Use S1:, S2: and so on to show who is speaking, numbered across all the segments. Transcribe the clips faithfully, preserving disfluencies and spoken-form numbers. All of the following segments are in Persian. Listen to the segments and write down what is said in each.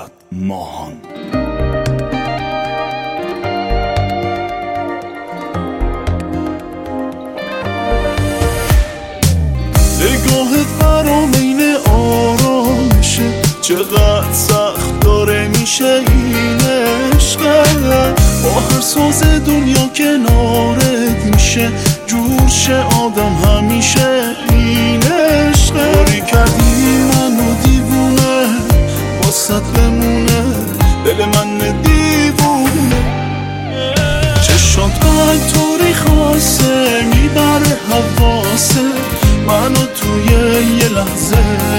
S1: ماهان. نگاهت برام این آرامشه، چقدر سخت داره میشه این عشقه. با هر ساز دنیا کنارت میشه جور شه آدم همیشه این عشقه. کاری کردی منو دیوونه واسط بمونه دل من دیوونه. چشات قد طوری خاصه میبره حواسه منو توی یه لحظه.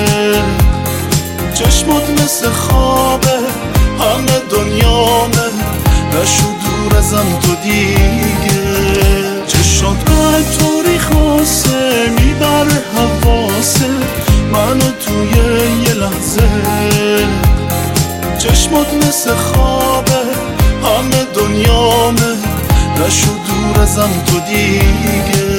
S1: چشمات مثل خوابه همه دنیامه نشو دور ازم تو دیگه. چشات قد طوری خاصه میبره حواسه منو توی یه لحظه. چشمات مثل خوابه همه دنیامه نشو دور ازم تو دیگه.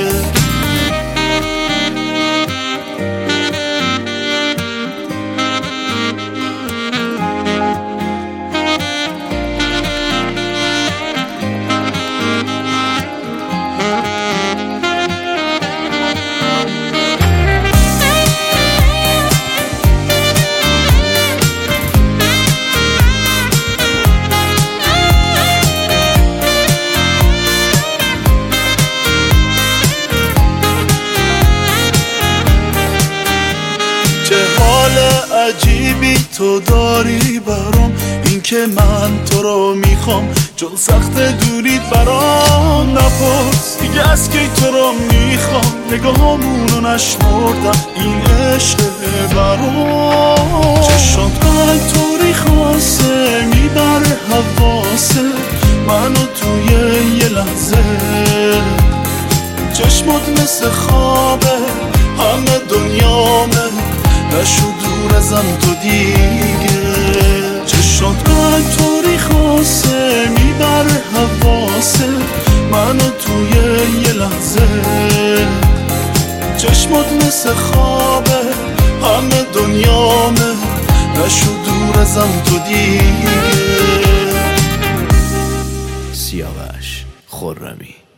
S1: چه حال عجیبی تو داری برام، این که من تو رو میخوام چون سخت دوریت برام. نپرس دیگه از کی تو رو میخوام، نگاهامونو نشمردم این عشق برام. چشات قد طوری خاصه میبره حواسه منو توی یه لحظه. چشمات مثل خوابه همه دنیامه نشو دور ازم تو دیگه. چشات قد طوری خاصه میبره حواسه منو توی یه لحظه. چشمات مثل خوابه همه دنیامه نشو دور ازم تو دیگه.
S2: سیاوش خرمی.